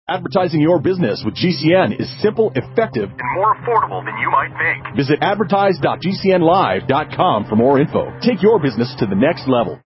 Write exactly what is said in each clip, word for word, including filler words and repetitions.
Advertising your business with G C N is simple, effective, and more affordable than you might think. Visit advertise dot g c n live dot com for more info. Take your business to the next level.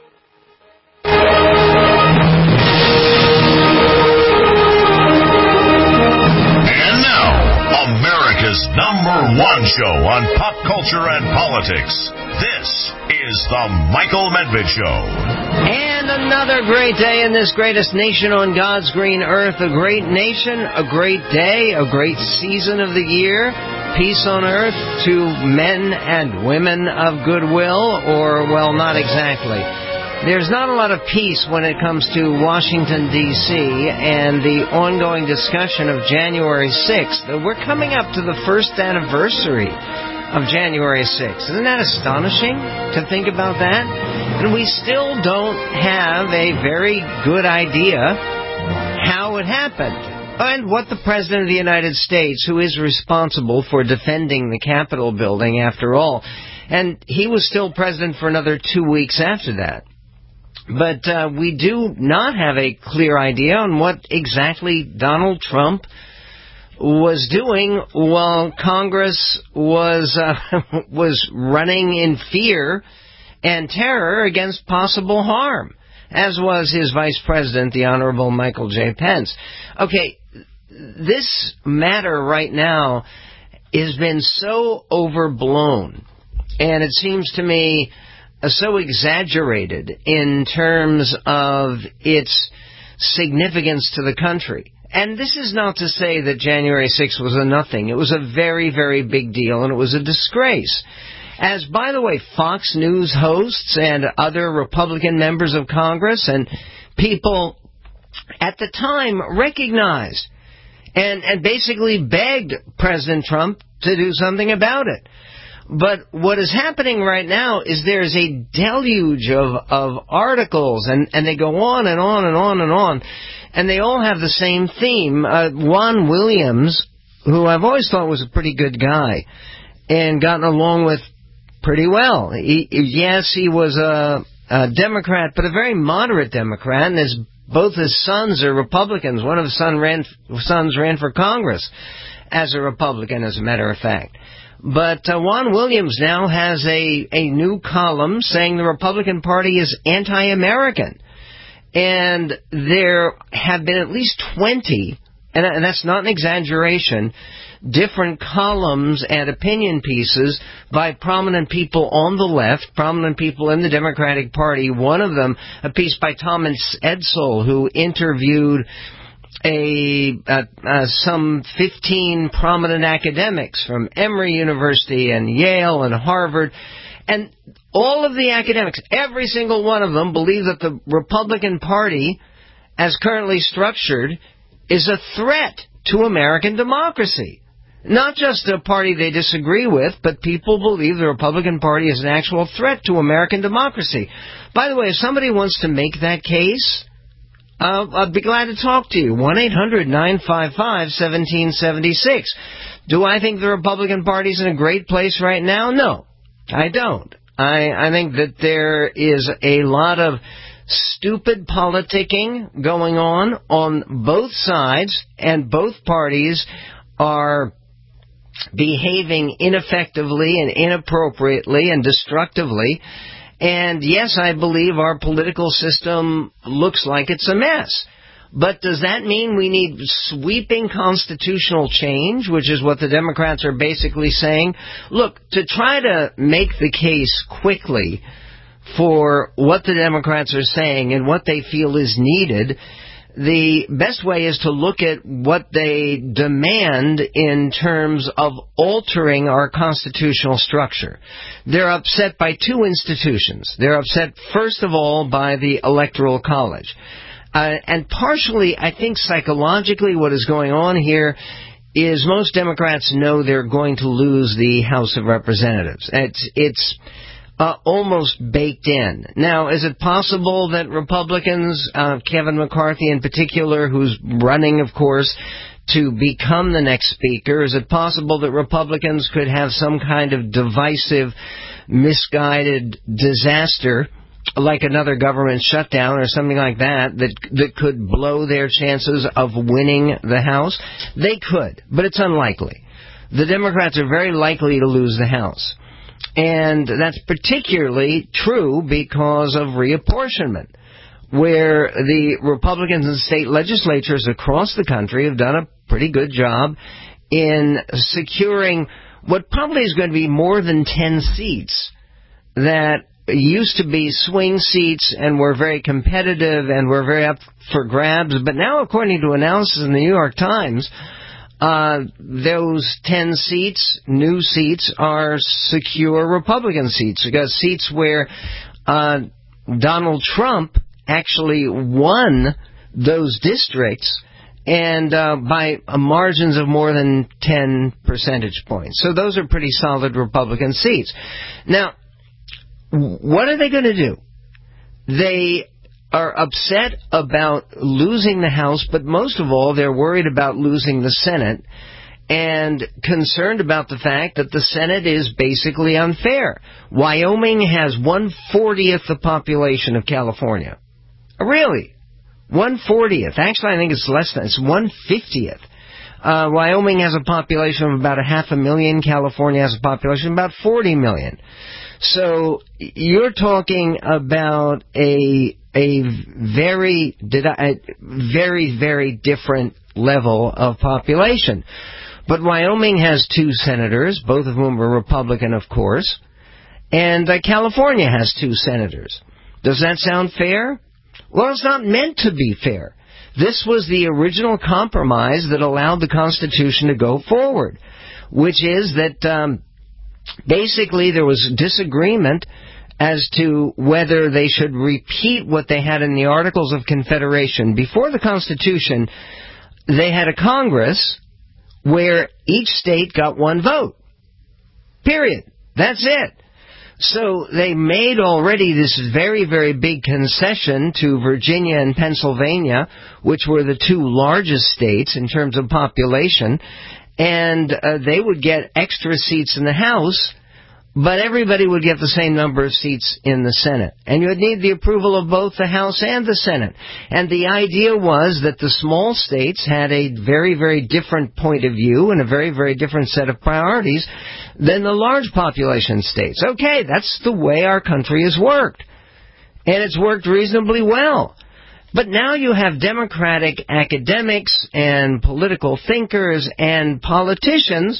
And now, America's number one show on pop culture and politics. This is the Michael Medved Show. And another great day in this greatest nation on God's green earth. A great nation, a great day, a great season of the year. Peace on earth to men and women of goodwill, or, well, not exactly. There's not a lot of peace when it comes to Washington, D C and the ongoing discussion of January sixth. We're coming up to the first anniversary of January sixth. Isn't that astonishing to think about that? And we still don't have a very good idea how it happened and what the President of the United States, who is responsible for defending the Capitol building after all, and he was still president for another two weeks after that. But uh, we do not have a clear idea on what exactly Donald Trump was doing while Congress was uh, was running in fear and terror against possible harm, as was his vice president, the Honorable Michael J. Pence. Okay, this matter right now has been so overblown, and it seems to me uh, so exaggerated in terms of its significance to the country. And this is not to say that January sixth was a nothing. It was a very, very big deal, and it was a disgrace. As, by the way, Fox News hosts and other Republican members of Congress and people at the time recognized and, and basically begged President Trump to do something about it. But what is happening right now is there's a deluge of, of articles, and, and they go on and on and on and on, and they all have the same theme. Uh, Juan Williams, who I've always thought was a pretty good guy and gotten along with pretty well. He, yes, he was a, a Democrat, but a very moderate Democrat, and his, both his sons are Republicans. One of his son ran, sons ran for Congress as a Republican, as a matter of fact. But uh, Juan Williams now has a, a new column saying the Republican Party is anti-American. And there have been at least twenty, and, and that's not an exaggeration, different columns and opinion pieces by prominent people on the left, prominent people in the Democratic Party. One of them, a piece by Thomas Edsall, who interviewed a uh, uh, some fifteen prominent academics from Emory University and Yale and Harvard. And all of the academics, every single one of them, believe that the Republican Party, as currently structured, is a threat to American democracy. Not just a party they disagree with, but people believe the Republican Party is an actual threat to American democracy. By the way, if somebody wants to make that case, uh, I'd be glad to talk to you. one eight hundred nine five five one seven seven six. Do I think the Republican Party is in a great place right now? No, I don't. I, I think that there is a lot of stupid politicking going on on both sides, and both parties are behaving ineffectively and inappropriately and destructively. And yes, I believe our political system looks like it's a mess. But does that mean we need sweeping constitutional change, which is what the Democrats are basically saying? Look, to try to make the case quickly for what the Democrats are saying and what they feel is needed, the best way is to look at what they demand in terms of altering our constitutional structure. They're upset by two institutions. They're upset, first of all, by the Electoral College. Uh, and partially, I think psychologically what is going on here is most Democrats know they're going to lose the House of Representatives. It's, it's uh, almost baked in. Now, is it possible that Republicans, uh, Kevin McCarthy in particular, who's running, of course, to become the next speaker, is it possible that Republicans could have some kind of divisive, misguided disaster like another government shutdown or something like that, that that could blow their chances of winning the House? They could, but it's unlikely. The Democrats are very likely to lose the House. And that's particularly true because of reapportionment, where the Republicans in state legislatures across the country have done a pretty good job in securing what probably is going to be more than ten seats that used to be swing seats and were very competitive and were very up for grabs. But now, according to analysis in the New York Times, uh, those ten seats, new seats, are secure Republican seats, because seats where uh, Donald Trump actually won those districts, and uh, by margins of more than ten percentage points. So those are pretty solid Republican seats. Now, what are they going to do? They are upset about losing the House, but most of all, they're worried about losing the Senate and concerned about the fact that the Senate is basically unfair. Wyoming has one fortieth the population of California. Really? one fortieth. Actually, I think it's less than. It's one fiftieth. Uh, Wyoming has a population of about a half a million. California has a population of about forty million. So you're talking about a a very a very very different level of population. But Wyoming has two senators, both of whom are Republican, of course, and uh, California has two senators. Does that sound fair? Well, it's not meant to be fair. This was the original compromise that allowed the Constitution to go forward, which is that um, basically there was disagreement as to whether they should repeat what they had in the Articles of Confederation. Before the Constitution, they had a Congress where each state got one vote. Period. That's it. So they made already this very, very big concession to Virginia and Pennsylvania, which were the two largest states in terms of population, and uh, they would get extra seats in the House, but everybody would get the same number of seats in the Senate. And you would need the approval of both the House and the Senate. And the idea was that the small states had a very, very different point of view and a very, very different set of priorities than the large population states. Okay, that's the way our country has worked. And it's worked reasonably well. But now you have Democratic academics and political thinkers and politicians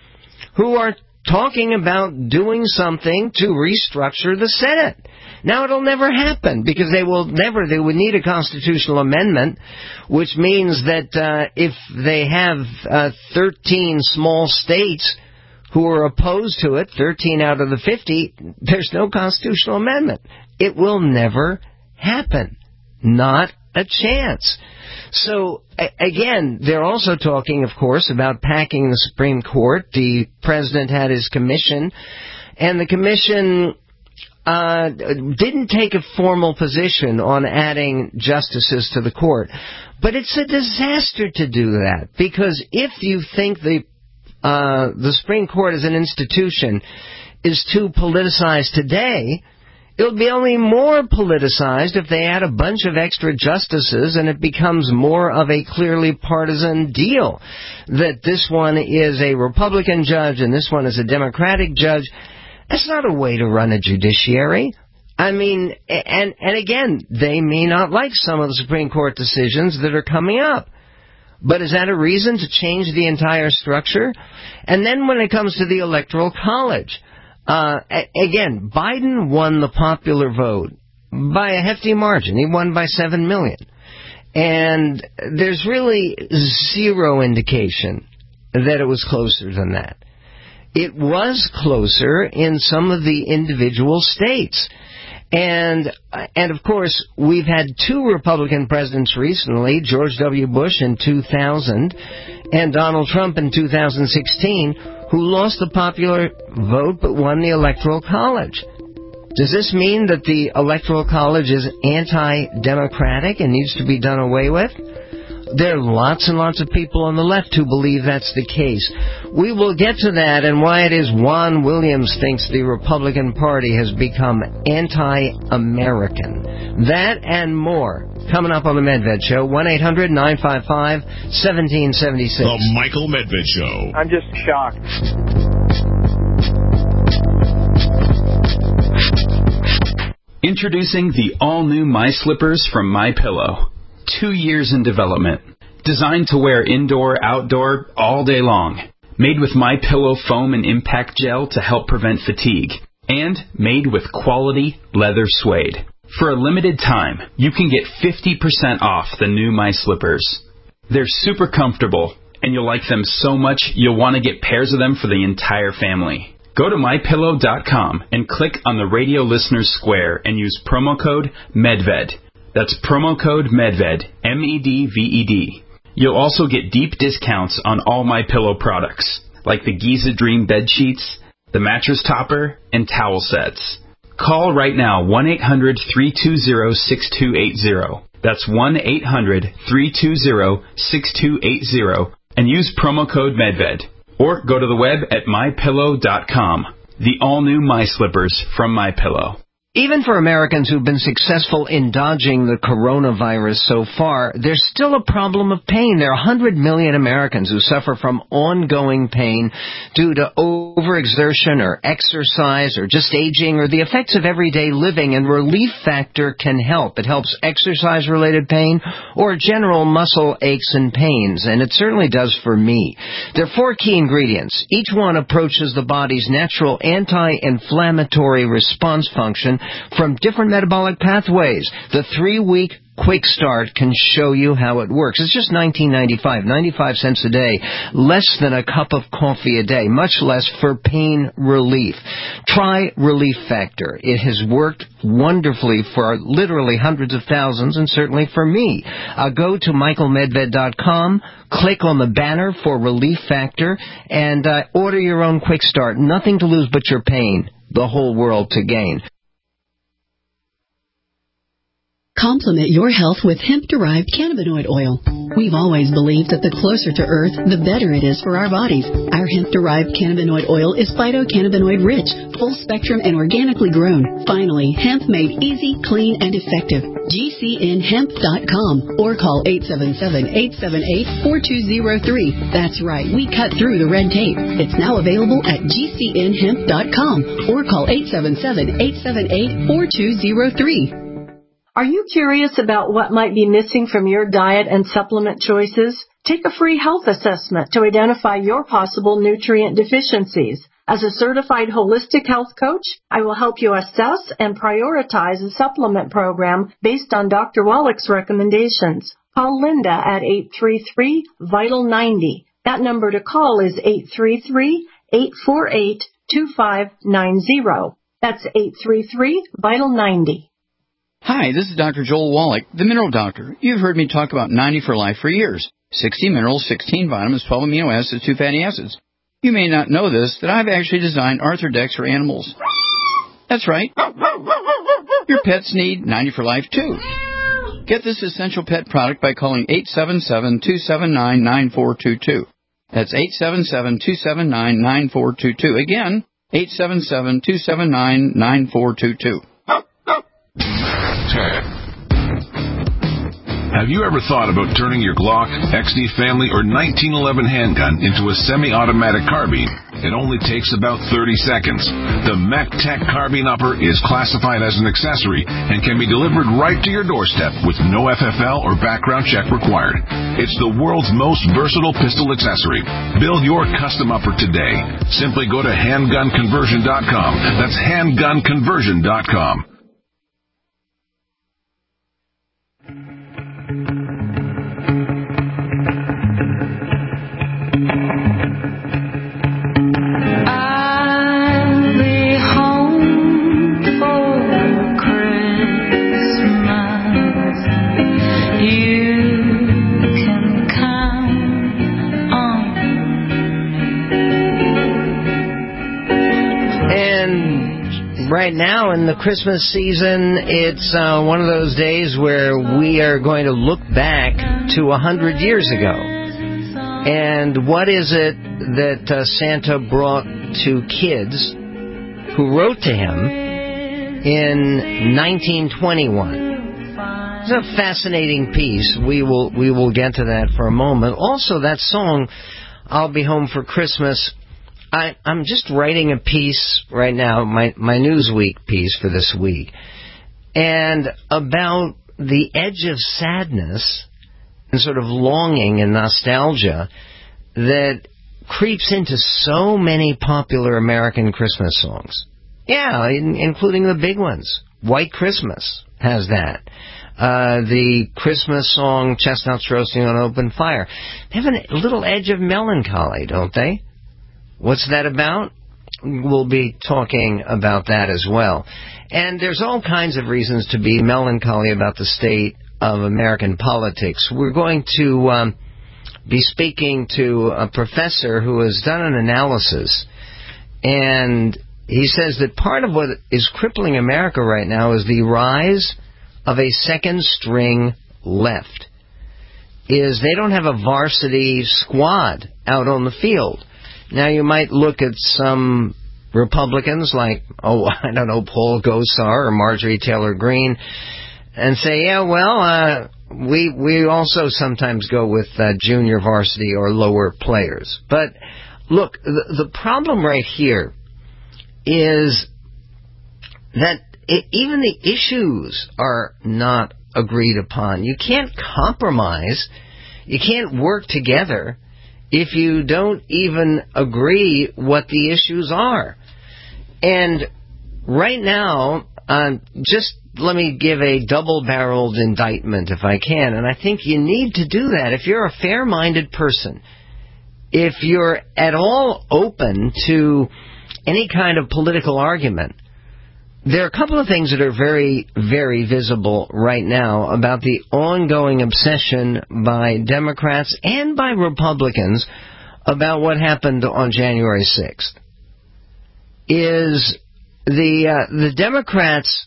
who are talking about doing something to restructure the Senate. Now, it'll never happen, because they will never, they would need a constitutional amendment, which means that uh, if they have uh, thirteen small states who are opposed to it, thirteen out of the fifty, there's no constitutional amendment. It will never happen. Not a chance. So, again, they're also talking, of course, about packing the Supreme Court. The president had his commission, and the commission uh, didn't take a formal position on adding justices to the court. But it's a disaster to do that, because if you think the uh, the Supreme Court as an institution is too politicized today, it'll be only more politicized if they add a bunch of extra justices and it becomes more of a clearly partisan deal. That this one is a Republican judge and this one is a Democratic judge. That's not a way to run a judiciary. I mean, and, and again, they may not like some of the Supreme Court decisions that are coming up. But is that a reason to change the entire structure? And then when it comes to the Electoral College, Uh, again, Biden won the popular vote by a hefty margin. He won by seven million. And there's really zero indication that it was closer than that. It was closer in some of the individual states. And, and of course, we've had two Republican presidents recently, George W. Bush in two thousand and Donald Trump in two thousand sixteen, who lost the popular vote but won the Electoral College. Does this mean that the Electoral College is anti-democratic and needs to be done away with? There are lots and lots of people on the left who believe that's the case. We will get to that and why it is Juan Williams thinks the Republican Party has become anti-American. That and more coming up on the Medved Show. one eight hundred nine five five one seven seven six. The Michael Medved Show. I'm just shocked. Introducing the all-new My Slippers from MyPillow. Two years in development. Designed to wear indoor, outdoor, all day long. Made with MyPillow foam and impact gel to help prevent fatigue. And made with quality leather suede. For a limited time, you can get fifty percent off the new My Slippers. They're super comfortable, and you'll like them so much you'll want to get pairs of them for the entire family. Go to my pillow dot com and click on the radio listeners square and use promo code MEDVED. That's promo code MEDVED, M E D V E D. You'll also get deep discounts on all MyPillow products, like the Giza Dream bed sheets, the mattress topper, and towel sets. Call right now, one eight hundred three two zero six two eight zero. That's one eight hundred three two zero six two eight zero and use promo code MEDVED. Or go to the web at my pillow dot com. The all-new My Slippers from MyPillow. Even for Americans who've been successful in dodging the coronavirus so far, there's still a problem of pain. There are one hundred million Americans who suffer from ongoing pain due to overexertion or exercise or just aging or the effects of everyday living, and Relief Factor can help. It helps exercise-related pain or general muscle aches and pains, and it certainly does for me. There are four key ingredients. Each one approaches the body's natural anti-inflammatory response function from different metabolic pathways. The three-week Quick Start can show you how it works. It's just nineteen ninety-five, ninety-five cents a day, less than a cup of coffee a day, much less for pain relief. Try Relief Factor. It has worked wonderfully for literally hundreds of thousands, and certainly for me. Uh, go to michael medved dot com, click on the banner for Relief Factor, and uh, order your own Quick Start. Nothing to lose but your pain. The whole world to gain. Complement your health with hemp-derived cannabinoid oil. We've always believed that the closer to Earth, the better it is for our bodies. Our hemp-derived cannabinoid oil is phytocannabinoid-rich, full-spectrum, and organically grown. Finally, hemp made easy, clean, and effective. G C N hemp dot com or call eight seven seven, eight seven eight, four two zero three. That's right, we cut through the red tape. It's now available at G C N hemp dot com or call eight seven seven, eight seven eight, four two zero three. Are you curious about what might be missing from your diet and supplement choices? Take a free health assessment to identify your possible nutrient deficiencies. As a certified holistic health coach, I will help you assess and prioritize a supplement program based on Doctor Wallach's recommendations. Call Linda at eight three three, vital ninety. That number to call is eight three three, eight four eight, two five nine zero. That's eight three three, vital ninety. Hi, this is Doctor Joel Wallach, the Mineral Doctor. You've heard me talk about ninety for Life for years. sixty minerals, sixteen vitamins, twelve amino acids, two fatty acids. You may not know this, that I've actually designed Arthrodex for animals. That's right. Your pets need ninety for Life, too. Get this essential pet product by calling eight seven seven, two seven nine, nine four two two. That's eight seven seven, two seven nine, nine four two two. Again, eight seven seven, two seven nine, nine four two two. Have you ever thought about turning your Glock, X D Family, or nineteen eleven handgun into a semi-automatic carbine? It only takes about thirty seconds. The MechTech Carbine Upper is classified as an accessory and can be delivered right to your doorstep with no F F L or background check required. It's the world's most versatile pistol accessory. Build your custom upper today. Simply go to handgun conversion dot com. That's handgun conversion dot com. right now in the Christmas season, it's uh, one of those days where we are going to look back to a hundred years ago. And what is it that uh, Santa brought to kids who wrote to him in nineteen twenty-one? It's a fascinating piece. We will we will get to that for a moment. Also, that song, I'll Be Home for Christmas, I, I'm just writing a piece right now, my, my Newsweek piece for this week, and about the edge of sadness and sort of longing and nostalgia that creeps into so many popular American Christmas songs. Yeah, in, including the big ones. White Christmas has that. Uh, the Christmas song, Chestnuts Roasting on Open Fire. They have a little edge of melancholy, don't they? What's that about? We'll be talking about that as well. And there's all kinds of reasons to be melancholy about the state of American politics. We're going to um, be speaking to a professor who has done an analysis, and he says that part of what is crippling America right now is the rise of a second-string left. Is they don't have a varsity squad out on the field. Now, you might look at some Republicans like, oh, I don't know, Paul Gosar or Marjorie Taylor Greene, and say, yeah, well, uh, we we also sometimes go with uh, junior varsity or lower players. But, look, the, the problem right here is that it, even the issues are not agreed upon. You can't compromise. You can't work together if you don't even agree what the issues are. And right now, uh, just let me give a double-barreled indictment if I can, and I think you need to do that. If you're a fair-minded person, if you're at all open to any kind of political argument, there are a couple of things that are very, very visible right now about the ongoing obsession by Democrats and by Republicans about what happened on January sixth. Is the uh, the Democrats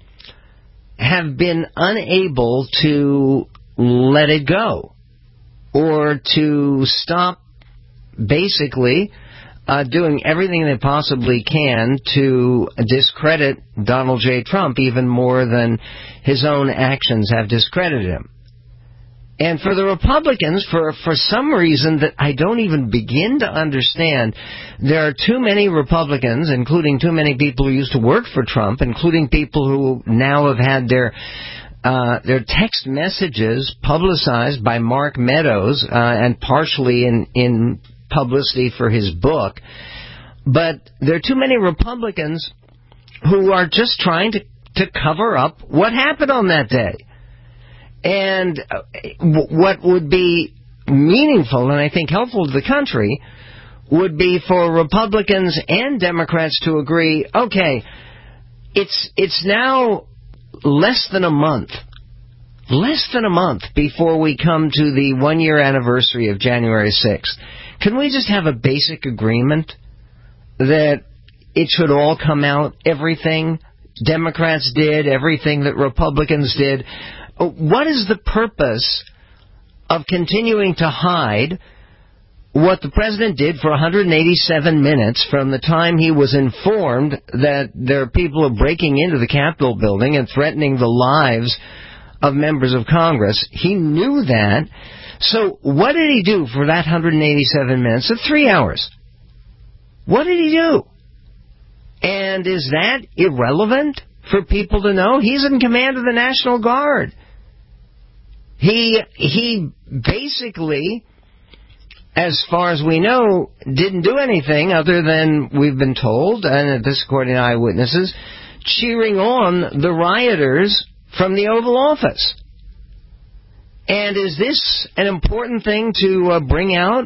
have been unable to let it go or to stop basically Uh, doing everything they possibly can to discredit Donald J. Trump even more than his own actions have discredited him. And for the Republicans, for, for some reason that I don't even begin to understand, there are too many Republicans, including too many people who used to work for Trump, including people who now have had their uh, their text messages publicized by Mark Meadows uh, and partially in in publicity for his book, but there are too many Republicans who are just trying to, to cover up what happened on that day. And what would be meaningful and I think helpful to the country would be for Republicans and Democrats to agree, okay, it's it's now less than a month, less than a month before we come to the one-year anniversary of January sixth. Can we just have a basic agreement that it should all come out, everything Democrats did, everything that Republicans did? What is the purpose of continuing to hide what the president did for one hundred eighty-seven minutes from the time he was informed that there are people breaking into the Capitol building and threatening the lives of members of Congress? He knew that. So what did he do for that one hundred eighty-seven minutes of three hours? What did he do? And is that irrelevant for people to know? He's in command of the National Guard. He he basically, as far as we know, didn't do anything other than, we've been told, and this according to eyewitnesses, cheering on the rioters from the Oval Office. And is this an important thing to uh, bring out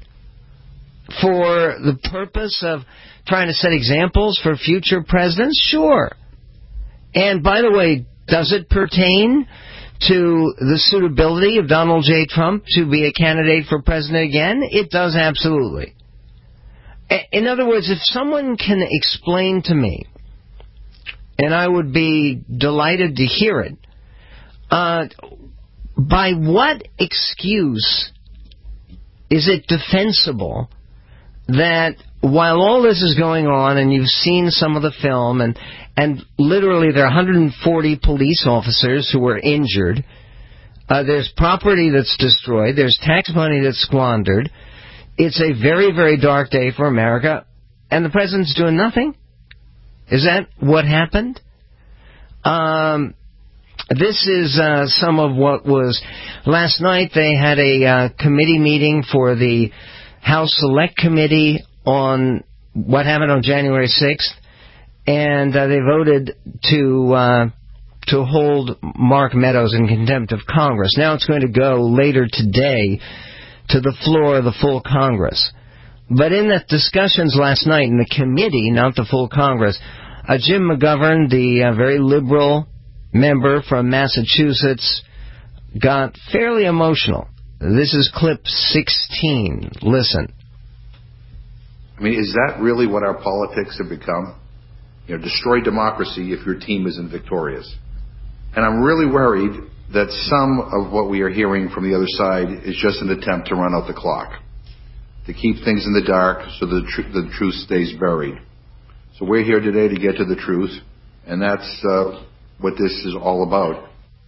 for the purpose of trying to set examples for future presidents? Sure. And by the way, does it pertain to the suitability of Donald J. Trump to be a candidate for president again? It does, absolutely. In other words, if someone can explain to me and I would be delighted to hear it. Uh, by what excuse is it defensible that while all this is going on, and you've seen some of the film, and, and literally there are one hundred forty police officers who were injured, uh, there's property that's destroyed, there's tax money that's squandered, it's a very, very dark day for America, and the president's doing nothing? Is that what happened? Um, this is uh, some of what was... Last night they had a uh, committee meeting for the House Select Committee on what happened on January sixth, and uh, they voted to uh, to hold Mark Meadows in contempt of Congress. Now it's going to go later today to the floor of the full Congress. But in the discussions last night in the committee, not the full Congress, uh, Jim McGovern, the uh, very liberal member from Massachusetts, got fairly emotional. This is clip sixteen. Listen. I mean, is that really what our politics have become? You know, destroy democracy if your team isn't victorious. And I'm really worried that some of what we are hearing from the other side is just an attempt to run out the clock, to keep things in the dark so the, tr- the truth stays buried. So we're here today to get to the truth, and that's uh, what this is all about.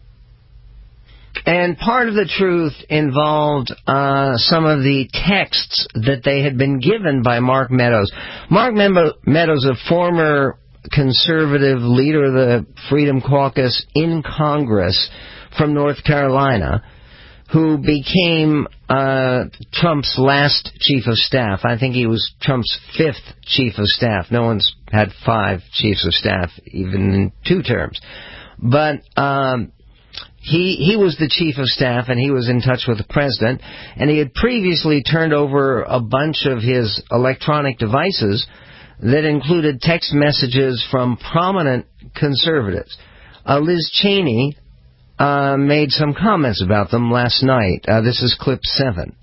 And part of the truth involved uh, some of the texts that they had been given by Mark Meadows. Mark Meadows, a former conservative leader of the Freedom Caucus in Congress from North Carolina, who became uh, Trump's last chief of staff. I think he was Trump's fifth chief of staff. No one's had five chiefs of staff, even in two terms. But um, he he was the chief of staff, and he was in touch with the president, and he had previously turned over a bunch of his electronic devices that included text messages from prominent conservatives. Uh, Liz Cheney Uh, made some comments about them last night. Uh, this is clip seven.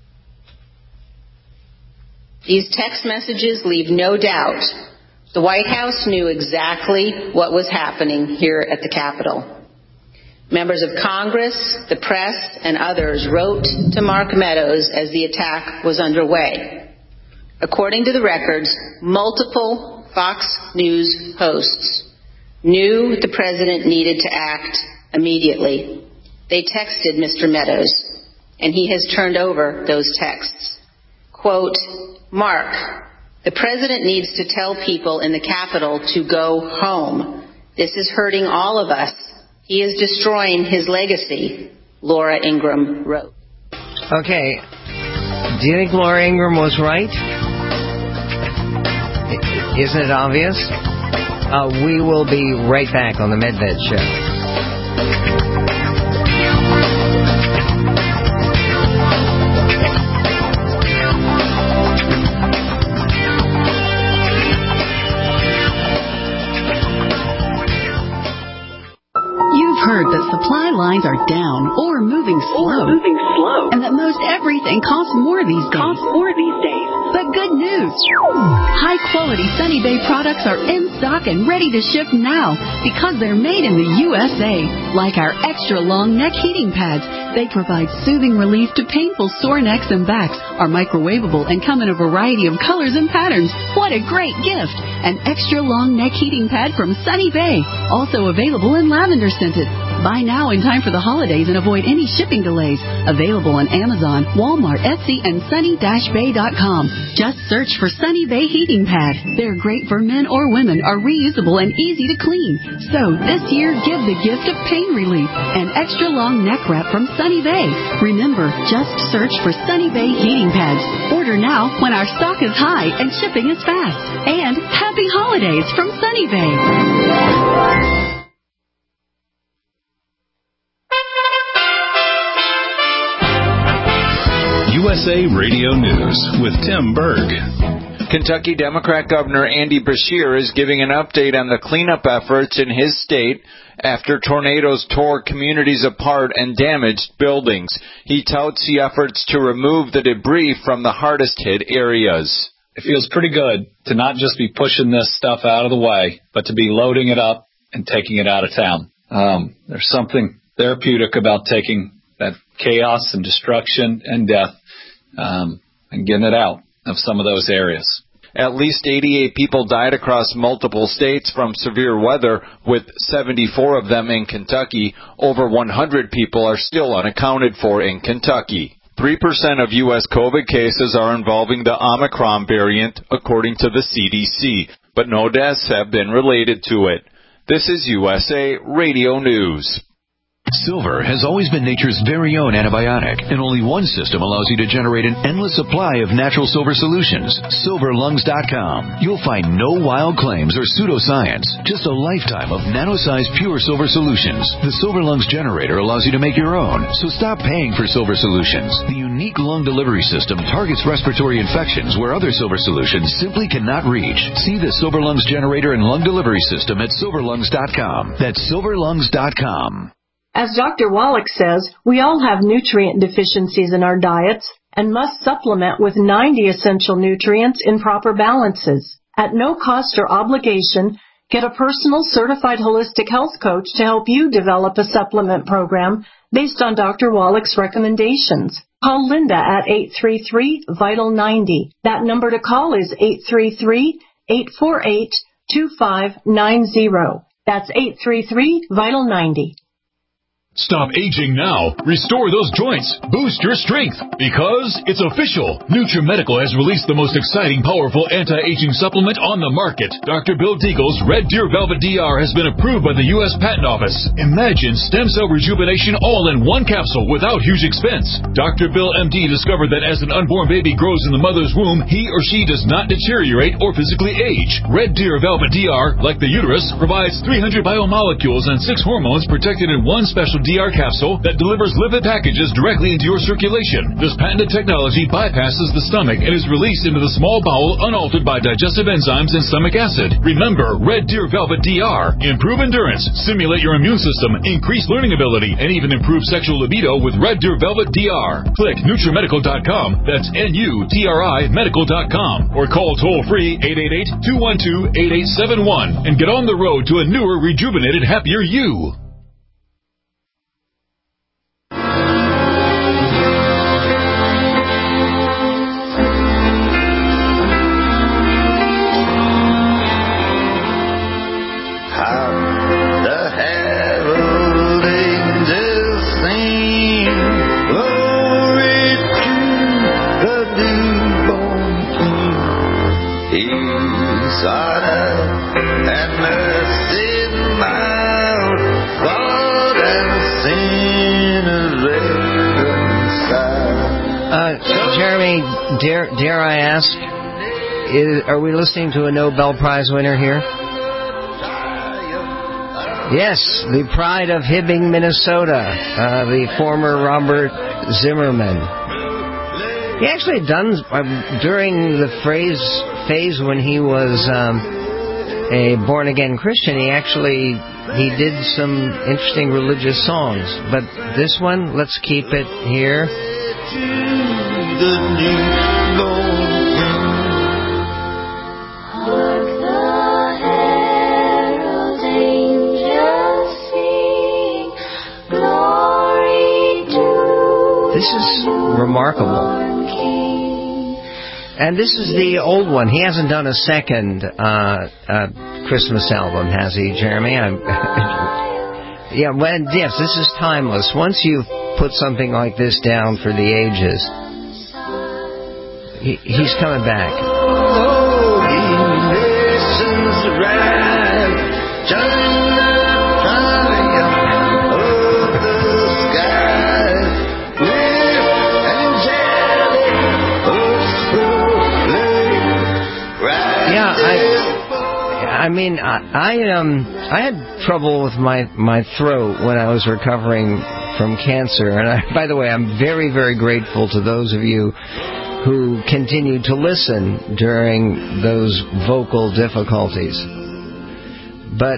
These text messages leave no doubt the White House knew exactly what was happening here at the Capitol. Members of Congress, the press, and others wrote to Mark Meadows as the attack was underway. According to the records, multiple Fox News hosts knew the president needed to act immediately. They texted Mister Meadows, and he has turned over those texts. Quote, Mark, the president needs to tell people in the Capitol to go home. This is hurting all of us. He is destroying his legacy, Laura Ingraham wrote. Okay. Do you think Laura Ingraham was right? Isn't it obvious? Uh, we will be right back on the Medved Show. Heard that supply lines are down or moving slow, or moving slow, and that most everything costs more these days. Costs more these days. But good news! High-quality Sunny Bay products are in stock and ready to ship now because they're made in the U S A. Like our extra-long neck heating pads, they provide soothing relief to painful sore necks and backs. Are microwavable and come in a variety of colors and patterns. What a great gift! An extra-long neck heating pad from Sunny Bay, also available in lavender scented. Buy now in time for the holidays and avoid any shipping delays. Available on Amazon, Walmart, Etsy, and sunny dash bay dot com. Just search for Sunny Bay Heating Pad. They're great for men or women, are reusable and easy to clean. So this year, give the gift of pain relief. An extra long neck wrap from Sunny Bay. Remember, just search for Sunny Bay Heating Pads. Order now when our stock is high and shipping is fast. And happy holidays from Sunny Bay. U S A Radio News with Tim Berg. Kentucky Democrat Governor Andy Beshear is giving an update on the cleanup efforts in his state after tornadoes tore communities apart and damaged buildings. He touts the efforts to remove the debris from the hardest hit areas. it feels pretty good to not just be pushing this stuff out of the way, but to be loading it up and taking it out of town. Um, there's something therapeutic about taking that chaos and destruction and death um, and getting it out of some of those areas. At least eighty-eight people died across multiple states from severe weather, with seventy-four of them in Kentucky. Over one hundred people are still unaccounted for in Kentucky. three percent of U S COVID cases are involving the Omicron variant, according to the C D C, but no deaths have been related to it. This is U S A Radio News. Silver has always been nature's very own antibiotic, and only one system allows you to generate an endless supply of natural silver solutions. silver lungs dot com. You'll find no wild claims or pseudoscience, just a lifetime of nano-sized pure silver solutions. The Silver Lungs generator allows you to make your own, so stop paying for silver solutions. The unique lung delivery system targets respiratory infections where other silver solutions simply cannot reach. See the Silver Lungs generator and lung delivery system at silver lungs dot com. That's silver lungs dot com. As Doctor Wallach says, we all have nutrient deficiencies in our diets and must supplement with ninety essential nutrients in proper balances. At no cost or obligation, get a personal certified holistic health coach to help you develop a supplement program based on Doctor Wallach's recommendations. Call Linda at eight three three, vital ninety. That number to call is eight three three, eight four eight, two five nine zero. That's eight three three, vital ninety. Stop aging now. Restore those joints. Boost your strength. Because it's official. NutriMedical has released the most exciting, powerful anti-aging supplement on the market. Doctor Bill Deagle's Red Deer Velvet D R has been approved by the U S Patent Office. Imagine stem cell rejuvenation all in one capsule without huge expense. Doctor Bill M D discovered that as an unborn baby grows in the mother's womb, he or she does not deteriorate or physically age. Red Deer Velvet D R, like the uterus, provides three hundred biomolecules and six hormones protected in one special D R capsule that delivers lipid packages directly into your circulation. This patented technology bypasses the stomach and is released into the small bowel unaltered by digestive enzymes and stomach acid. Remember, Red Deer Velvet D R. Improve endurance, stimulate your immune system, increase learning ability, and even improve sexual libido with Red Deer Velvet D R. Click NutriMedical dot com, that's N U T R I medical dot com, or call toll-free eight eight eight, two one two, eight eight seven one and get on the road to a newer, rejuvenated, happier you. Dare, dare I ask, is, are we listening to a Nobel Prize winner here? Yes, the pride of Hibbing, Minnesota, uh, the former Robert Zimmerman. He actually done, uh, during the phrase, phase when he was um, a born-again Christian, he actually, he did some interesting religious songs. But this one, let's keep it here. This is remarkable. And this is the old one. He hasn't done a second uh, uh, Christmas album, has he, Jeremy? I'm yeah, when, yes, this is timeless. Once you've put something like this down for the ages, he, he's coming back. I mean, I, I um I had trouble with my, my throat when I was recovering from cancer, and I, by the way, I'm very, very grateful to those of you who continued to listen during those vocal difficulties. But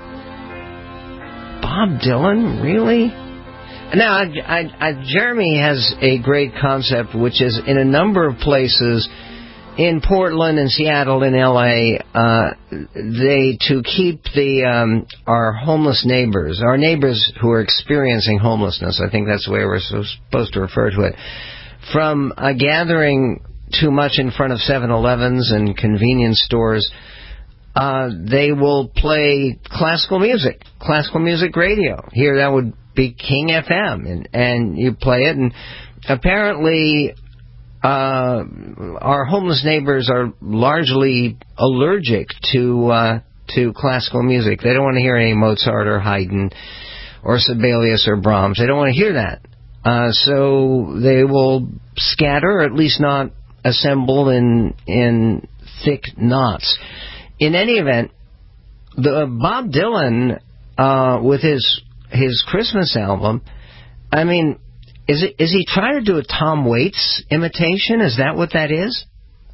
Bob Dylan, really? Now, I, I, I, Jeremy has a great concept, which is in a number of places in Portland and Seattle and L A, uh, they to keep the um, our homeless neighbors, our neighbors who are experiencing homelessness, I think that's the way we're supposed to refer to it, from uh, gathering too much in front of seven elevens and convenience stores. Uh, they will play classical music, classical music radio. Here that would be King F M, and, and you play it, and apparently uh, our homeless neighbors are largely allergic to uh, to classical music. They don't want to hear any Mozart or Haydn or Sibelius or Brahms. They don't want to hear that. Uh, so they will scatter, or at least not assemble in in thick knots. In any event, the Bob Dylan uh, with his his Christmas album, I mean, is it is he trying to do a Tom Waits imitation? Is that what that is?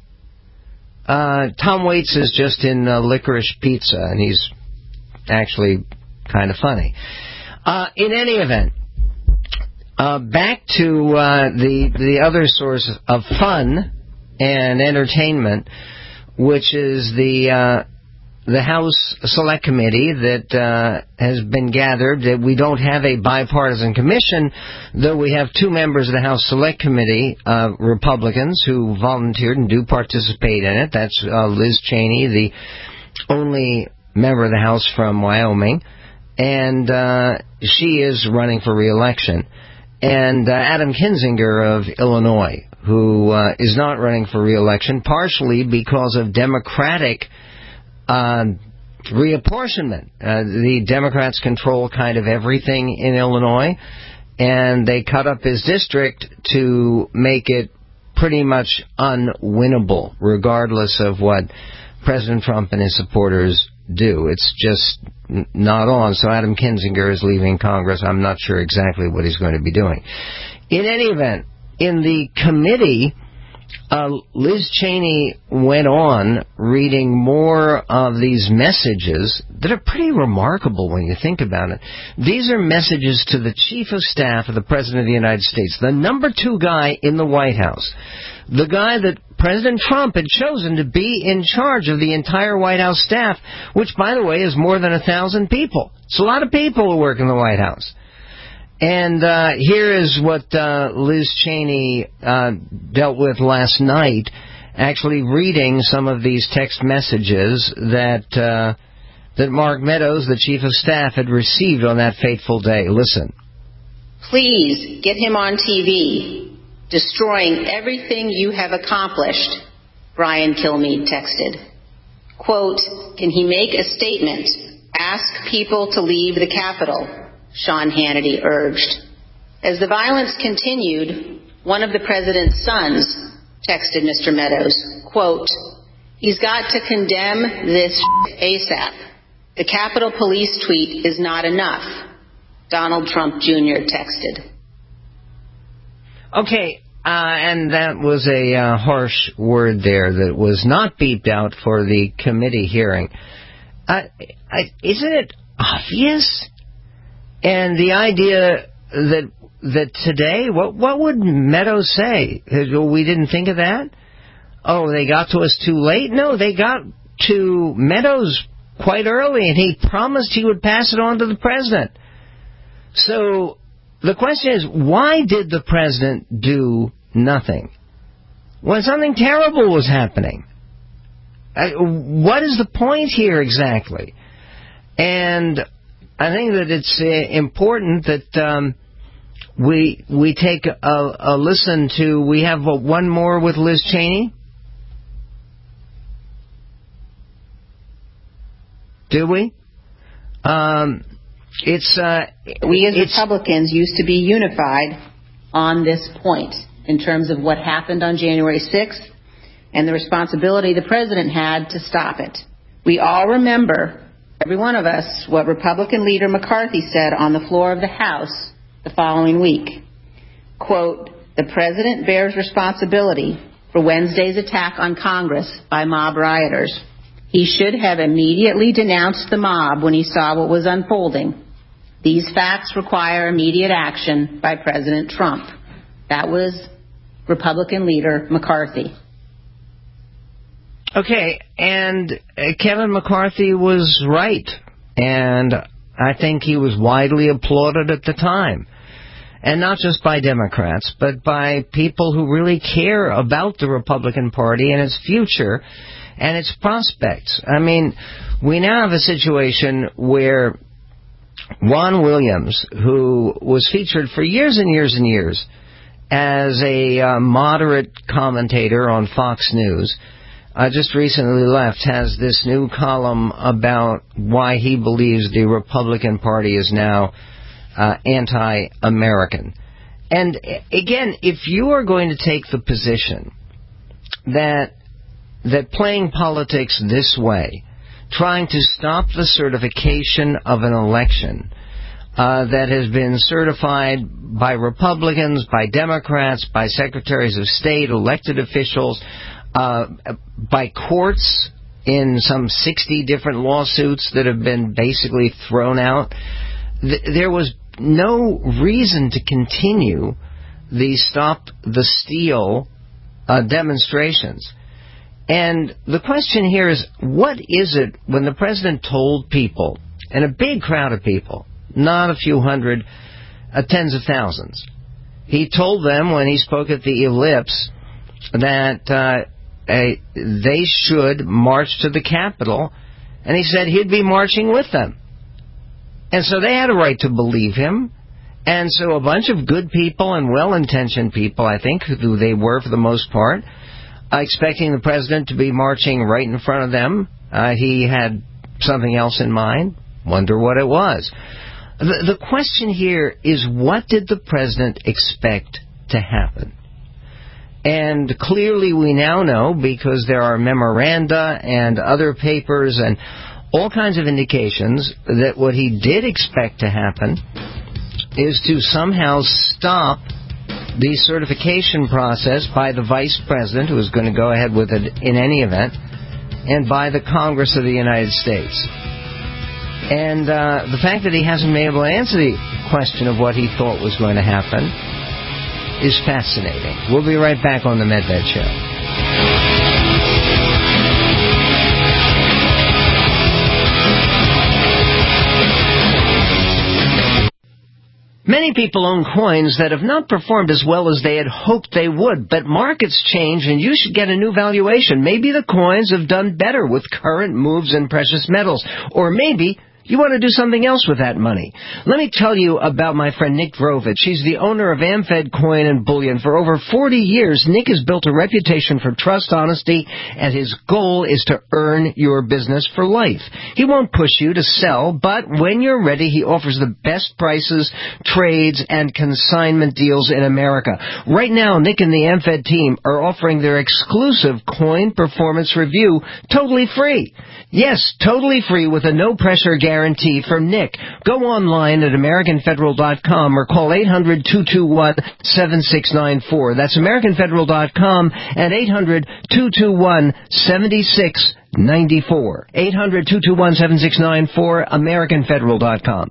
Uh, Tom Waits is just in uh, Licorice Pizza, and he's actually kind of funny. Uh, in any event, uh, back to uh, the the other source of fun and entertainment, which is the uh, the House Select Committee that uh, has been gathered. That we don't have a bipartisan commission, though we have two members of the House Select Committee, uh, Republicans, who volunteered and do participate in it. That's uh, Liz Cheney, the only member of the House from Wyoming, and uh, she is running for re-election. And uh, Adam Kinzinger of Illinois, who uh, is not running for re-election, partially because of Democratic uh, reapportionment. Uh, the Democrats control kind of everything in Illinois, and they cut up his district to make it pretty much unwinnable, regardless of what President Trump and his supporters do. It's just n- not on. So Adam Kinzinger is leaving Congress. I'm not sure exactly what he's going to be doing. In any event, in the committee, uh, Liz Cheney went on reading more of these messages that are pretty remarkable when you think about it. These are messages to the Chief of Staff of the President of the United States, the number two guy in the White House, the guy that President Trump had chosen to be in charge of the entire White House staff, which, by the way, is more than a thousand people. It's a lot of people who work in the White House. And uh, here is what uh, Liz Cheney uh, dealt with last night, actually reading some of these text messages that uh, that Mark Meadows, the Chief of Staff, had received on that fateful day. Listen. Please get him on T V. Destroying everything you have accomplished, Brian Kilmeade texted. Quote, can he make a statement? Ask people to leave the Capitol, Sean Hannity urged. As the violence continued, one of the president's sons texted Mister Meadows, quote, he's got to condemn this ASAP. The Capitol Police tweet is not enough, Donald Trump Junior texted. Okay, uh, and that was a uh, harsh word there that was not beeped out for the committee hearing. Uh, I, isn't it obvious? And the idea that that today, what what would Meadows say? We didn't think of that? Oh, they got to us too late? No, they got to Meadows quite early, and he promised he would pass it on to the president. So the question is, why did the president do nothing when something terrible was happening? Uh, what is the point here exactly? And I think that it's uh, important that um, we we take a, a listen to. We have uh, one more with Liz Cheney. Do we? Um, it's uh, we as it's, Republicans used to be unified on this point in terms of what happened on January sixth and the responsibility the president had to stop it. We all remember, every one of us, what Republican leader McCarthy said on the floor of the House the following week. Quote, the president bears responsibility for Wednesday's attack on Congress by mob rioters. He should have immediately denounced the mob when he saw what was unfolding. These facts require immediate action by President Trump. That was Republican leader McCarthy. Okay, and uh, Kevin McCarthy was right, and I think he was widely applauded at the time. And not just by Democrats, but by people who really care about the Republican Party and its future and its prospects. I mean, we now have a situation where Ron Williams, who was featured for years and years and years as a uh, moderate commentator on Fox News, uh, just recently left, has this new column about why he believes the Republican Party is now uh, anti-American. And again, if you are going to take the position that that playing politics this way, trying to stop the certification of an election uh, that has been certified by Republicans, by Democrats, by secretaries of state, elected officials, uh, by courts in some sixty different lawsuits that have been basically thrown out, th- there was no reason to continue the Stop the Steal uh, demonstrations. And the question here is, what is it when the president told people, and a big crowd of people, not a few hundred, uh, tens of thousands, he told them when he spoke at the Ellipse that uh, a, they should march to the Capitol, and he said he'd be marching with them. And so they had a right to believe him. And so a bunch of good people and well-intentioned people, I think, who they were for the most part, uh, expecting the president to be marching right in front of them. Uh, he had something else in mind. Wonder what it was. The, the question here is, what did the president expect to happen? And clearly we now know, because there are memoranda and other papers and all kinds of indications that what he did expect to happen is to somehow stop the certification process by the vice president, who is going to go ahead with it in any event, and by the Congress of the United States. And uh, the fact that he hasn't been able to answer the question of what he thought was going to happen is fascinating. We'll be right back on the Medved Show. Many people own coins that have not performed as well as they had hoped they would, but markets change and you should get a new valuation. Maybe the coins have done better with current moves in precious metals, or maybe you want to do something else with that money. Let me tell you about my friend Nick Drovich. He's the owner of AmFed Coin and Bullion. For over forty years, Nick has built a reputation for trust, honesty, and his goal is to earn your business for life. He won't push you to sell, but when you're ready, he offers the best prices, trades, and consignment deals in America. Right now, Nick and the AmFed team are offering their exclusive coin performance review totally free. Yes, totally free with a no-pressure guarantee from Nick. Go online at American Federal dot com or call eight hundred, two two one, seven six nine four. That's American Federal dot com and eight hundred, two two one, seven six nine four. eight hundred, two two one, seven six nine four, American Federal dot com.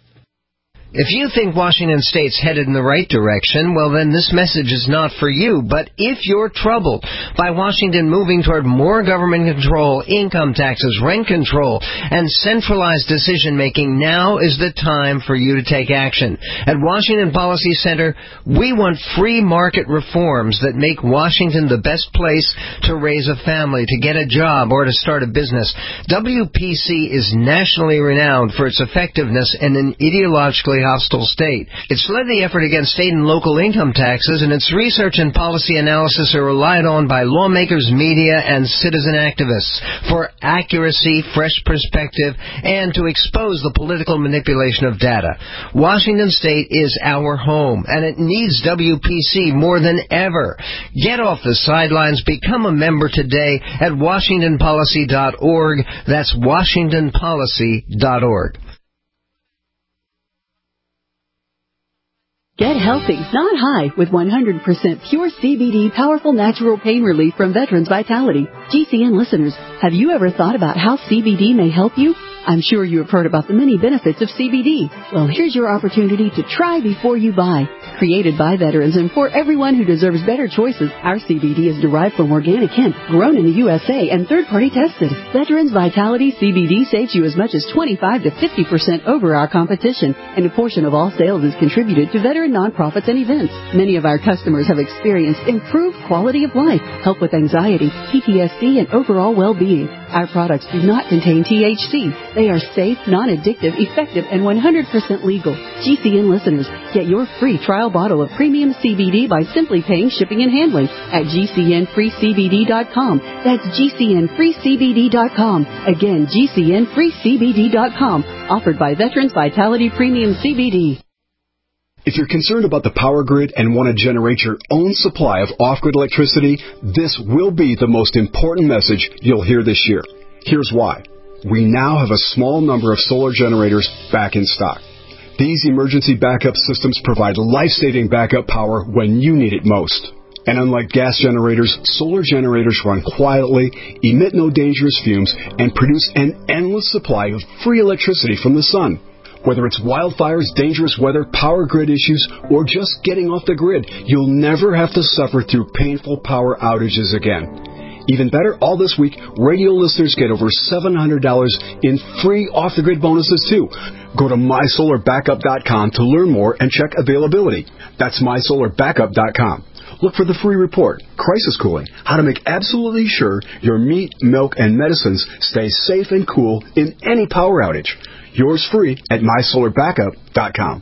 If you think Washington State's headed in the right direction, well then this message is not for you. But if you're troubled by Washington moving toward more government control, income taxes, rent control, and centralized decision-making, now is the time for you to take action. At Washington Policy Center, we want free market reforms that make Washington the best place to raise a family, to get a job, or to start a business. W P C is nationally renowned for its effectiveness in an ideologically hostile state. It's led the effort against state and local income taxes, and its research and policy analysis are relied on by lawmakers, media, and citizen activists for accuracy, fresh perspective, and to expose the political manipulation of data. Washington State is our home, and it needs W P C more than ever. Get off the sidelines. Become a member today at washington policy dot org. That's washington policy dot org. Get healthy, not high, with one hundred percent pure C B D powerful natural pain relief from Veterans Vitality. G C N listeners, have you ever thought about how C B D may help you? I'm sure you have heard about the many benefits of C B D. Well, here's your opportunity to try before you buy. Created by veterans and for everyone who deserves better choices, our C B D is derived from organic hemp, grown in the U S A and third-party tested. Veterans Vitality C B D saves you as much as twenty-five to fifty percent over our competition, and a portion of all sales is contributed to veteran nonprofits and events. Many of our customers have experienced improved quality of life, help with anxiety, P T S D, and overall well-being. Our products do not contain T H C. They are safe, non-addictive, effective, and one hundred percent legal. G C N listeners, get your free trial bottle of premium C B D by simply paying shipping and handling at G C N free C B D dot com. That's G C N free C B D dot com. Again, G C N free C B D dot com. Offered by Veterans Vitality Premium C B D. If you're concerned about the power grid and want to generate your own supply of off-grid electricity, this will be the most important message you'll hear this year. Here's why. We now have a small number of solar generators back in stock. These emergency backup systems provide life-saving backup power when you need it most. And unlike gas generators, solar generators run quietly, emit no dangerous fumes, and produce an endless supply of free electricity from the sun. Whether it's wildfires, dangerous weather, power grid issues, or just getting off the grid, you'll never have to suffer through painful power outages again. Even better, all this week, radio listeners get over seven hundred dollars in free off-the-grid bonuses, too. Go to my solar backup dot com to learn more and check availability. That's my solar backup dot com. Look for the free report, Crisis Cooling, how to make absolutely sure your meat, milk, and medicines stay safe and cool in any power outage. Yours free at my solar backup dot com.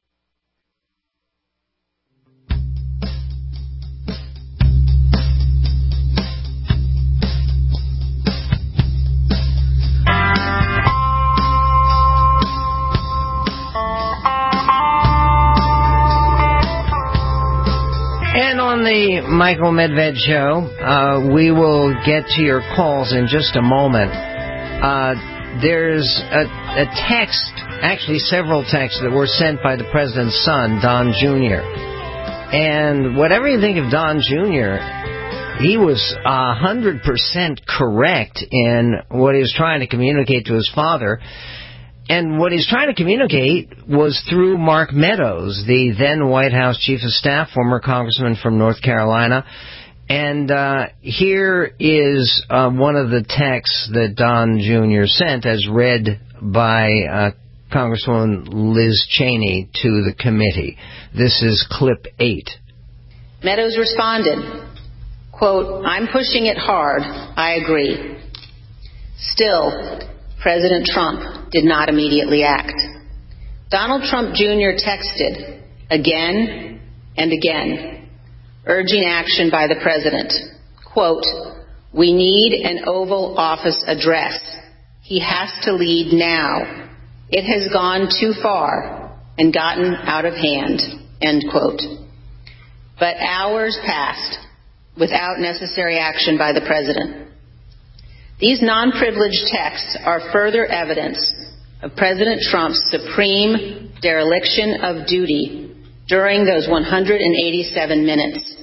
And on the Michael Medved Show, uh, we will get to your calls in just a moment. Uh, there's a, a text, actually several texts that were sent by the president's son, Don Junior And whatever you think of Don Junior, he was one hundred percent correct in what he was trying to communicate to his father. And what he's trying to communicate was through Mark Meadows, the then White House Chief of Staff, former congressman from North Carolina. And uh, here is uh, one of the texts that Don Junior sent as read by uh, Congresswoman Liz Cheney to the committee. This is clip eight. Meadows responded, quote, "I'm pushing it hard. I agree. Still, President Trump did not immediately act. Donald Trump Junior texted again and again, urging action by the president. Quote, we need an Oval Office address. He has to lead now. It has gone too far and gotten out of hand, end quote. But hours passed without necessary action by the president. These non-privileged texts are further evidence of President Trump's supreme dereliction of duty during those one hundred eighty-seven minutes.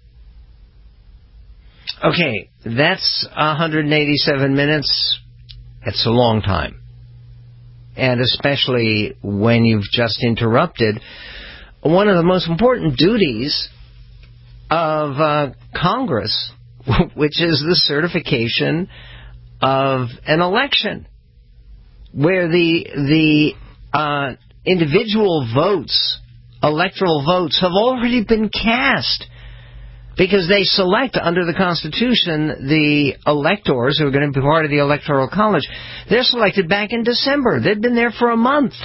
Okay, that's one hundred eighty-seven minutes. It's a long time. And especially when you've just interrupted one of the most important duties of uh, Congress, which is the certification of an election, where the the uh, individual votes, electoral votes, have already been cast, because they select under the Constitution the electors who are going to be part of the Electoral College. They're selected back in December. They've been there for a month.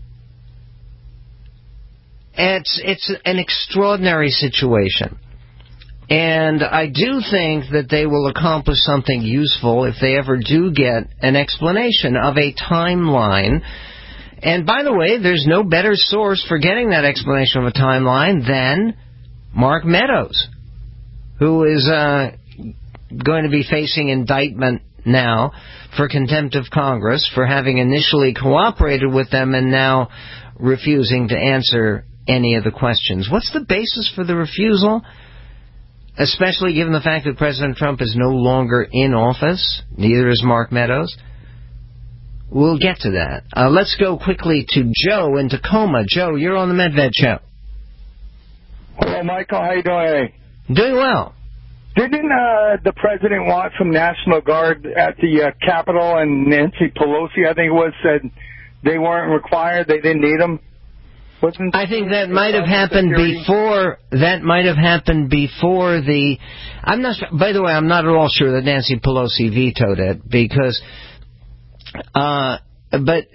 It's it's an extraordinary situation. And I do think that they will accomplish something useful if they ever do get an explanation of a timeline. And by the way, there's no better source for getting that explanation of a timeline than Mark Meadows, who is uh, going to be facing indictment now for contempt of Congress for having initially cooperated with them and now refusing to answer any of the questions. What's the basis for the refusal? Especially given the fact that President Trump is no longer in office, neither is Mark Meadows. we'll get to that. Uh, let's go quickly to Joe in Tacoma. Joe, you're on the Medved Show. Hello, Michael. How you doing? Doing well. Didn't uh, the president want some National Guard at the uh, Capitol, and Nancy Pelosi, I think it was, said they weren't required, they didn't need them? Wasn't I think that might have happened security? before. That might have happened before the. I'm not. By the way, I'm not at all sure that Nancy Pelosi vetoed it because. Uh, but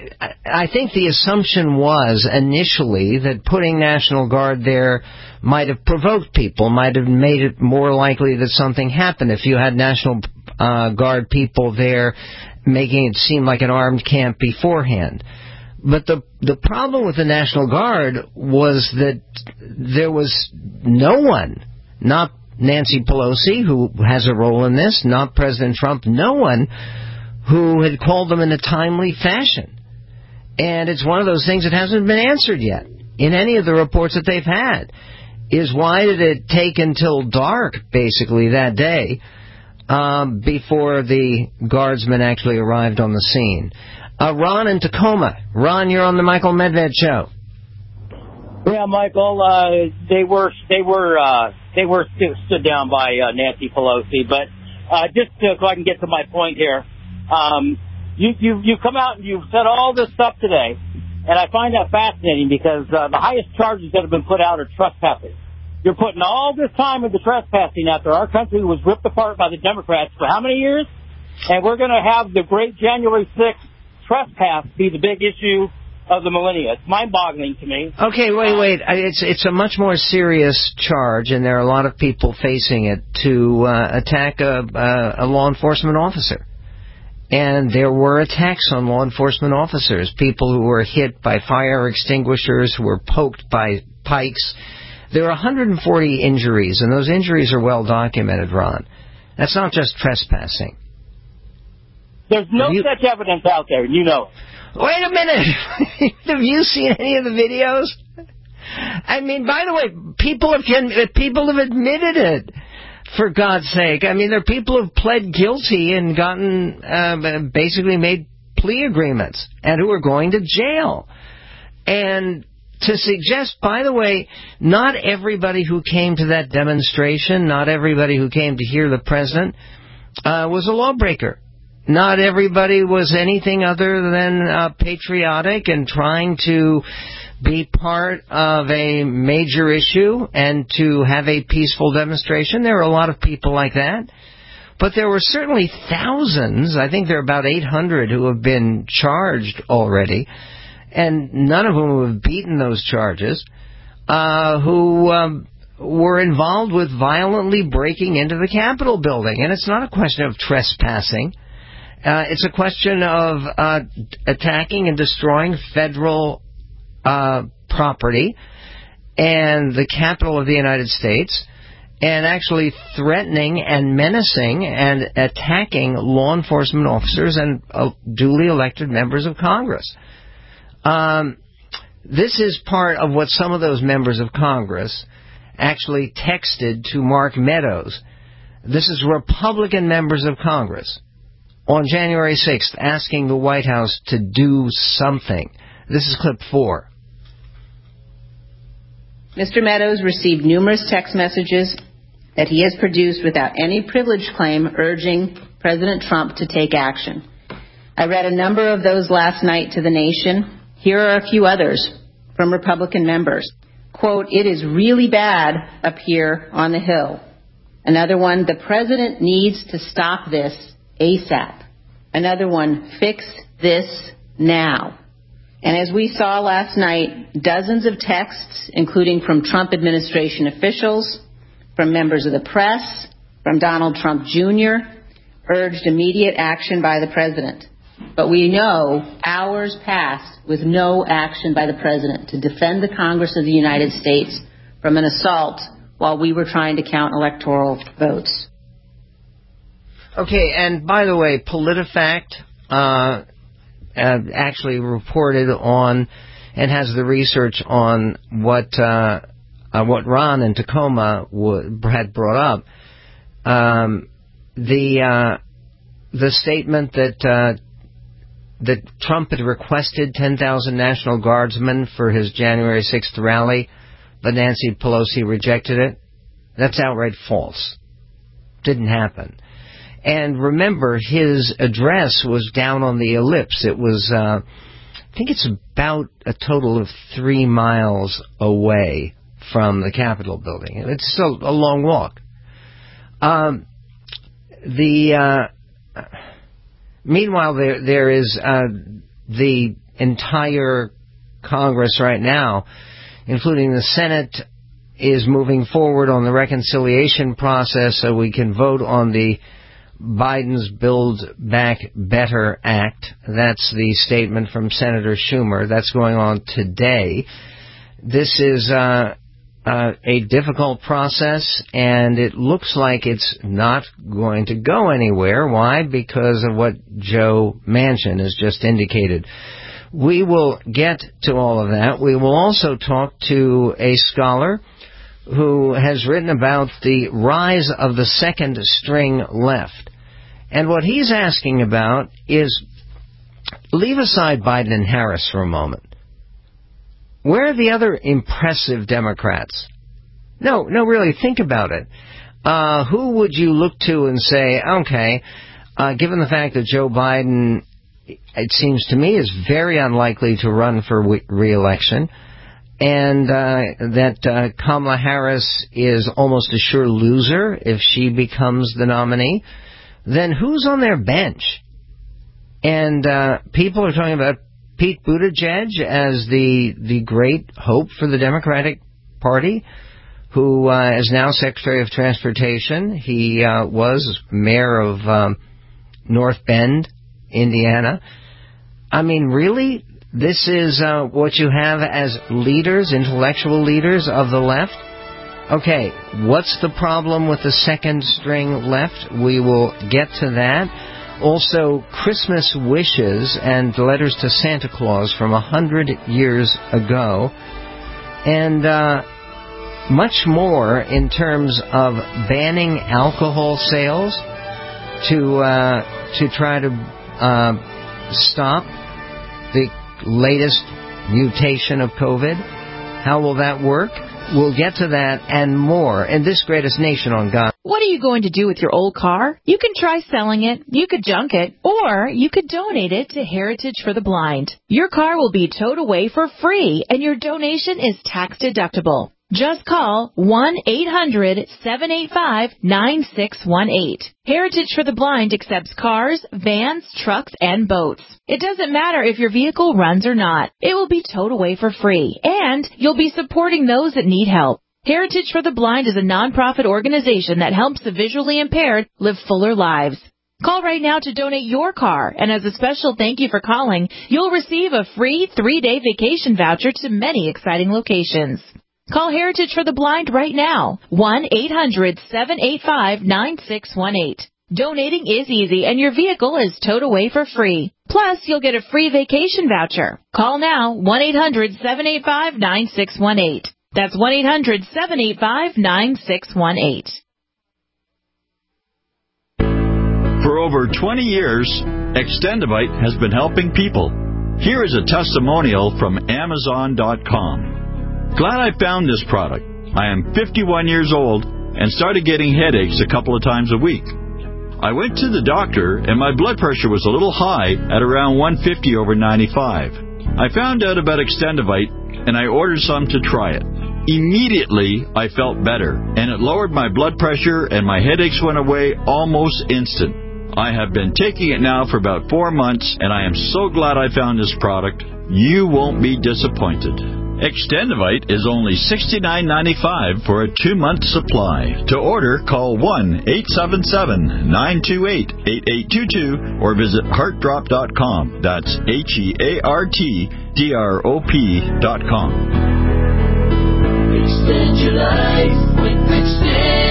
I think the assumption was initially that putting National Guard there might have provoked people, might have made it more likely that something happened if you had National uh, Guard people there, making it seem like an armed camp beforehand. But the the problem with the National Guard was that there was no one, not Nancy Pelosi, who has a role in this, not President Trump, no one who had called them in a timely fashion. And it's one of those things that hasn't been answered yet in any of the reports that they've had, is why did it take until dark, basically, that day um, before the guardsmen actually arrived on the scene. Uh, Ron in Tacoma. Ron, you're on the Michael Medved Show. Yeah, Michael, uh, they were they were uh, they were st- stood down by uh, Nancy Pelosi. But uh, just to, so I can get to my point here, um, you you you come out and you've said all this stuff today, and I find that fascinating because uh, the highest charges that have been put out are trespassing. You're putting all this time into trespassing after our country was ripped apart by the Democrats for how many years? And we're going to have the great January sixth trespass be the big issue of the millennia. It's mind-boggling to me. Okay, wait, wait. It's it's a much more serious charge, and there are a lot of people facing it, to uh, attack a, a, a law enforcement officer. And there were attacks on law enforcement officers, people who were hit by fire extinguishers, who were poked by pikes. There are one hundred forty injuries, and those injuries are well documented, Ron. That's not just trespassing. There's no you, such evidence out there, you know. Wait a minute. Have you seen any of the videos? I mean, by the way, people have people have admitted it, for God's sake. I mean, there are people who have pled guilty and gotten, uh, basically made plea agreements, and who are going to jail. And to suggest, by the way, not everybody who came to that demonstration, not everybody who came to hear the president, uh, was a lawbreaker. Not everybody was anything other than uh, patriotic and trying to be part of a major issue and to have a peaceful demonstration. There are a lot of people like that. But there were certainly thousands, I think there are about eight hundred who have been charged already, and none of whom have beaten those charges, uh, who um, were involved with violently breaking into the Capitol building. And it's not a question of trespassing. Uh, it's a question of uh, attacking and destroying federal uh, property and the Capitol of the United States, and actually threatening and menacing and attacking law enforcement officers and uh, duly elected members of Congress. Um, this is part of what some of those members of Congress actually texted to Mark Meadows. This is Republican members of Congress on January sixth asking the White House to do something. This is clip four. Mister Meadows received numerous text messages that he has produced without any privilege claim urging President Trump to take action. I read a number of those last night to the nation. Here are a few others from Republican members. Quote, "It is really bad up here on the Hill." Another one, "The president needs to stop this ASAP." Another one, "Fix this now." And as we saw last night, dozens of texts, including from Trump administration officials, from members of the press, from Donald Trump Junior, urged immediate action by the president. But we know hours passed with no action by the president to defend the Congress of the United States from an assault while we were trying to count electoral votes. Okay, and by the way, PolitiFact uh, uh, actually reported on and has the research on what uh, uh, what Ron in Tacoma w- had brought up. Um, the uh, the statement that uh, that Trump had requested ten thousand National Guardsmen for his January sixth rally, but Nancy Pelosi rejected it. That's outright false. Didn't happen. And remember, his address was down on the ellipse. It was, uh, I think it's about a total of three miles away from the Capitol building. It's still a long walk. Um, the uh, meanwhile, there there is uh, the entire Congress right now, including the Senate, is moving forward on the reconciliation process so we can vote on the Biden's Build Back Better Act. That's the statement from Senator Schumer. That's going on today. This is uh, uh, a difficult process, and it looks like it's not going to go anywhere. Why? Because of what Joe Manchin has just indicated. We will get to all of that. We will also talk to a scholar who has written about the rise of the second string left. And what he's asking about is, leave aside Biden and Harris for a moment. Where are the other impressive Democrats? No, no, really, think about it. Uh, who would you look to and say, okay, uh, given the fact that Joe Biden, it seems to me, is very unlikely to run for re-election, and uh, that uh, Kamala Harris is almost a sure loser if she becomes the nominee, then who's on their bench? And uh, people are talking about Pete Buttigieg as the the great hope for the Democratic Party, who uh, is now Secretary of Transportation. He uh, was mayor of um, North Bend, Indiana. I mean, really? This is uh, what you have as leaders, intellectual leaders of the left? Okay, what's the problem with the second string left? We will get to that. Also, Christmas wishes and letters to Santa Claus from a hundred years ago. And uh, much more in terms of banning alcohol sales to, uh, to try to uh, stop the latest mutation of COVID. How will that work? We'll get to that and more in this greatest nation on God. What are you going to do with your old car? You can try selling it, you could junk it, or you could donate it to Heritage for the Blind. Your car will be towed away for free, and your donation is tax deductible. Just call one eight hundred seven eight five nine six one eight. Heritage for the Blind accepts cars, vans, trucks, and boats. It doesn't matter if your vehicle runs or not. It will be towed away for free, and you'll be supporting those that need help. Heritage for the Blind is a nonprofit organization that helps the visually impaired live fuller lives. Call right now to donate your car, and as a special thank you for calling, you'll receive a free three-day vacation voucher to many exciting locations. Call Heritage for the Blind right now, one eight hundred seven eight five nine six one eight. Donating is easy, and your vehicle is towed away for free. Plus, you'll get a free vacation voucher. Call now, one eight hundred seven eight five nine six one eight. That's one eight hundred seven eight five nine six one eight. For over twenty years, Extendivite has been helping people. Here is a testimonial from Amazon dot com. Glad I found this product. I am fifty-one years old and started getting headaches a couple of times a week. I went to the doctor and my blood pressure was a little high at around one fifty over ninety-five. I found out about Extendivite and I ordered some to try it. Immediately, I felt better and it lowered my blood pressure and my headaches went away almost instant. I have been taking it now for about four months and I am so glad I found this product. You won't be disappointed. Extendivite is only sixty-nine ninety-five for a two-month supply. To order, call one eight seven seven nine two eight eight eight two two or visit heart drop dot com. That's H E A R T D R O P dot com. Extend your life with Extend.